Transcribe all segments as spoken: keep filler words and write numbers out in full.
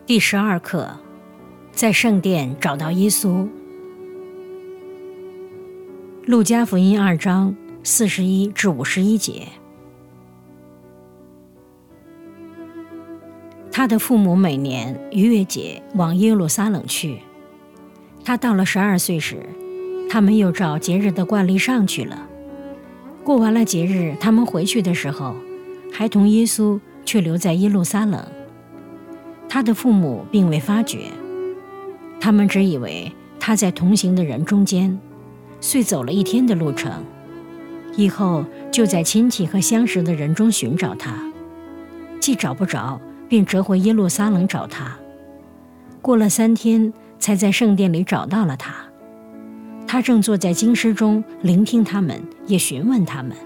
第十二课，在圣殿找到耶稣。路加福音二章四十一至五十一节。他的父母每年逾越节往耶路撒冷去。他到了十二岁时，他们又照节日的惯例上去了。过完了节日，他们回去的时候，还同耶稣却留在耶路撒冷。他的父母并未发觉，他们只以为他在同行的人中间，遂走了一天的路程，以后就在亲戚和相识的人中寻找他，既找不着，便折回耶路撒冷找他。过了三天，才在圣殿里找到了他。他正坐在经师中聆听他们，也询问他们。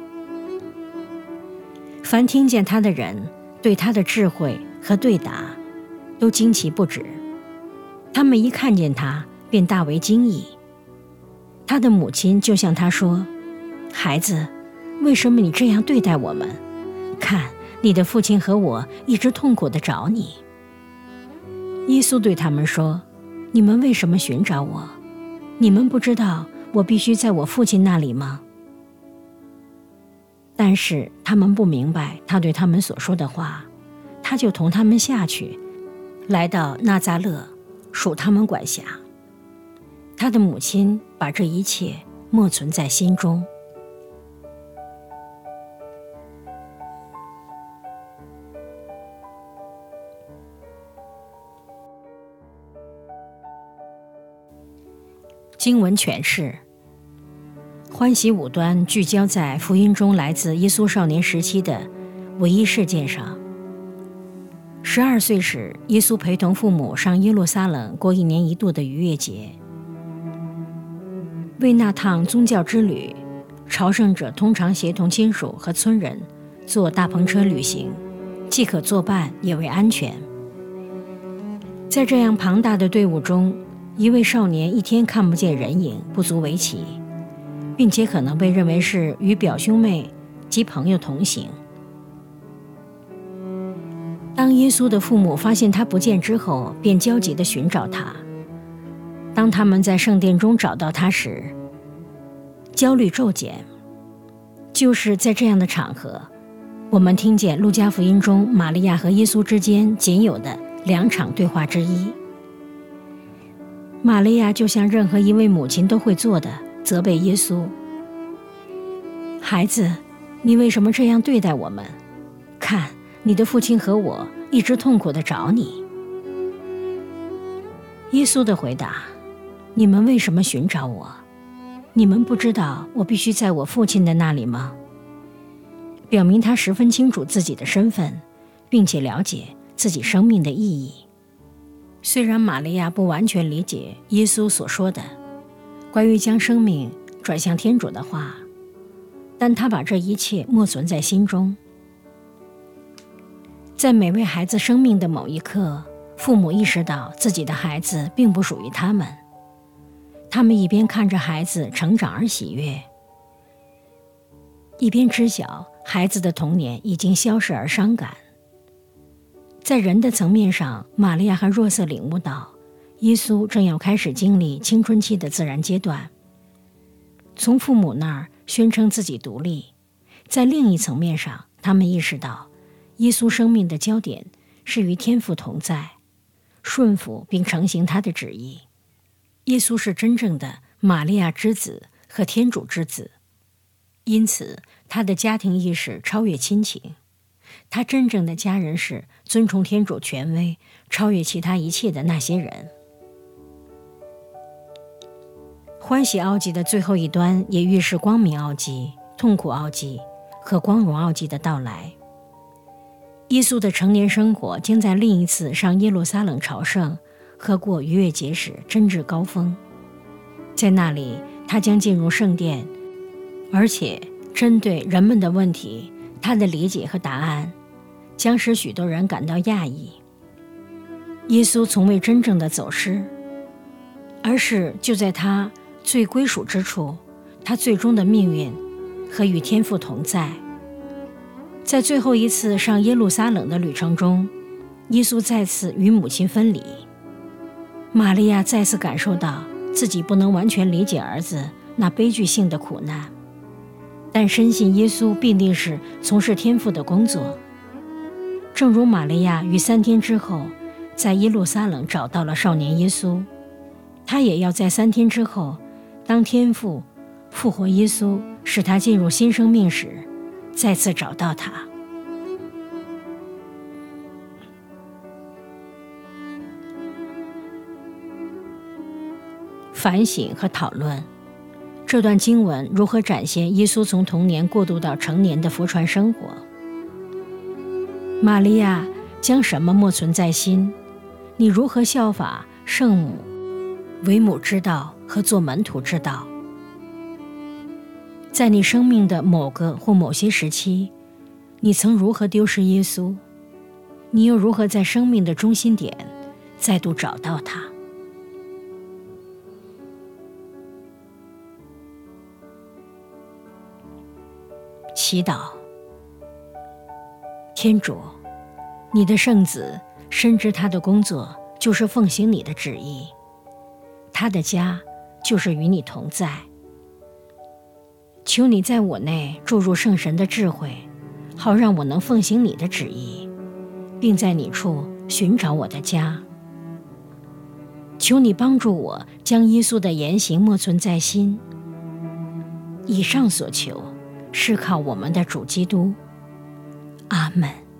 凡听见他的人对他的智慧和对答都惊奇不止，他们一看见他便大为惊异。他的母亲就向他说：孩子，为什么你这样对待我们？看，你的父亲和我一直痛苦地找你。耶稣对他们说：你们为什么寻找我？你们不知道我必须在我父亲那里吗？但是他们不明白他对他们所说的话，他就同他们下去，来到纳匝勒，属他们管辖。他的母亲把这一切默存在心中。经文诠释：欢喜五端聚焦在福音中来自耶稣少年时期的唯一事件上。十二岁时，耶稣陪同父母上耶路撒冷过一年一度的逾越节。为那趟宗教之旅，朝圣者通常协同亲属和村人坐大篷车旅行，既可作伴，也为安全。在这样庞大的队伍中，一位少年一天看不见人影，不足为奇，并且可能被认为是与表兄妹及朋友同行。当耶稣的父母发现他不见之后，便焦急地寻找他。当他们在圣殿中找到他时，焦虑骤减。就是在这样的场合，我们听见路加福音中玛利亚和耶稣之间仅有的两场对话之一。玛利亚就像任何一位母亲都会做的，责备耶稣：孩子，你为什么这样对待我们？看，你的父亲和我一直痛苦地找你。耶稣的回答：你们为什么寻找我？你们不知道我必须在我父亲的那里吗？表明他十分清楚自己的身份，并且了解自己生命的意义。虽然玛利亚不完全理解耶稣所说的关于将生命转向天主的话，但她把这一切默存在心中。在每位孩子生命的某一刻，父母意识到自己的孩子并不属于他们，他们一边看着孩子成长而喜悦，一边知晓孩子的童年已经消逝而伤感。在人的层面上，玛利亚和若瑟领悟到，耶稣正要开始经历青春期的自然阶段。从父母那儿宣称自己独立，在另一层面上，他们意识到，耶稣生命的焦点是与天父同在，顺服并承行他的旨意。耶稣是真正的玛利亚之子和天主之子，因此他的家庭意识超越亲情。他真正的家人是尊崇天主权威，超越其他一切的那些人。欢喜奥迹的最后一端也预示光明奥迹、痛苦奥迹和光荣奥迹的到来。耶稣的成年生活将在另一次上耶路撒冷朝圣和过逾越节时真至高峰。在那里，他将进入圣殿，而且针对人们的问题，他的理解和答案将使许多人感到讶异。耶稣从未真正的走失，而是就在他最归属之处，他最终的命运和与天父同在。在最后一次上耶路撒冷的旅程中， 耶稣再次与母亲分离。玛利亚再次感受到自己不能完全理解儿子那悲剧性的苦难，但深信耶稣必定是从事天父的工作。正如玛利亚于三天之后在耶路撒冷找到了少年耶稣，他也要在三天之后，当天父复活耶稣使他进入新生命时，再次找到他。反省和讨论这段经文如何展现耶稣从童年过渡到成年的福传生活。玛利亚将什么默存在心？你如何效法圣母、为母之道和做门徒之道？在你生命的某个或某些时期，你曾如何丢失耶稣？你又如何在生命的中心点再度找到他？祈祷。天主，你的圣子深知他的工作就是奉行你的旨意，他的家就是与你同在。求你在我内注入圣神的智慧，好让我能奉行你的旨意，并在你处寻找我的家。求你帮助我将耶稣的言行默存在心。以上所求是靠我们的主基督。阿们。